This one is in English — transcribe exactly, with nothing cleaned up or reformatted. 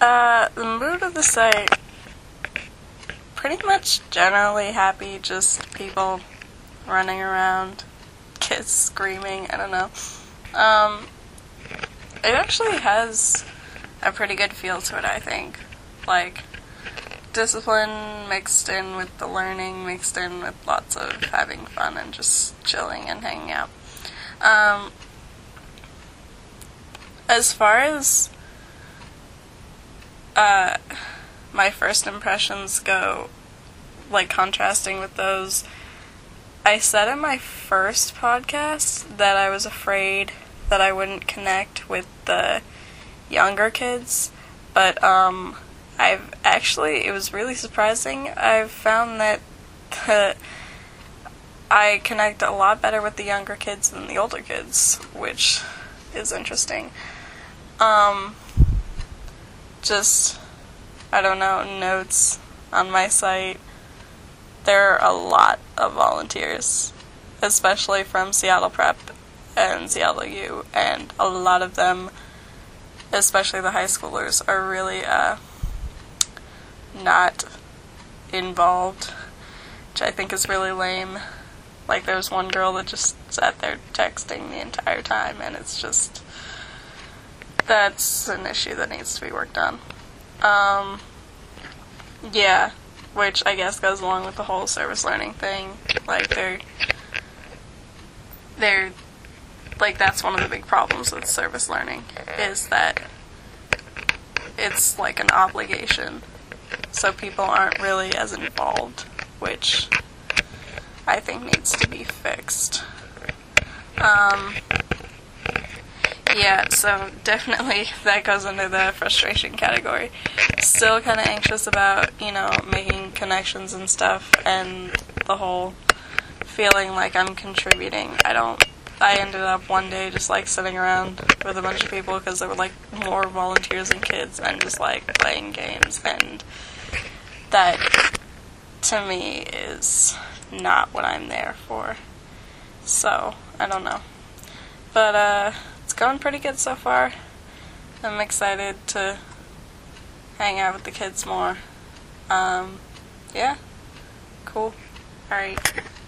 Uh, the mood of the site, pretty much generally happy, just people running around, kids screaming, I don't know. Um, it actually has a pretty good feel to it, I think. Like, discipline mixed in with the learning, mixed in with lots of having fun and just chilling and hanging out. Um, as far as uh, my first impressions go, like contrasting with those, I said in my first podcast that I was afraid that I wouldn't connect with the younger kids, but um, I've actually, it was really surprising. I've found that the, I connect a lot better with the younger kids than the older kids, which is interesting. Um, just, I don't know, notes on my site. There are a lot of volunteers, especially from Seattle Prep and Seattle U, and a lot of them, especially the high schoolers, are really uh, not involved, which I think is really lame. Like, there's one girl that just sat there texting the entire time, and it's just, that's an issue that needs to be worked on. Um, yeah, which I guess goes along with the whole service learning thing. Like, they're, they're, like, that's one of the big problems with service learning, is that it's like an obligation, so people aren't really as involved, which I think needs to be fixed. Um, yeah, so definitely that goes under the frustration category. Still kind of anxious about, you know, making connections and stuff, and the whole feeling like I'm contributing. I don't, I ended up one day just, like, sitting around with a bunch of people because there were, like, more volunteers than kids, and just, like, playing games, and that, to me, is not what I'm there for. So, I don't know. But, uh, it's going pretty good so far. I'm excited to hang out with the kids more. Um, yeah. Cool. Alright.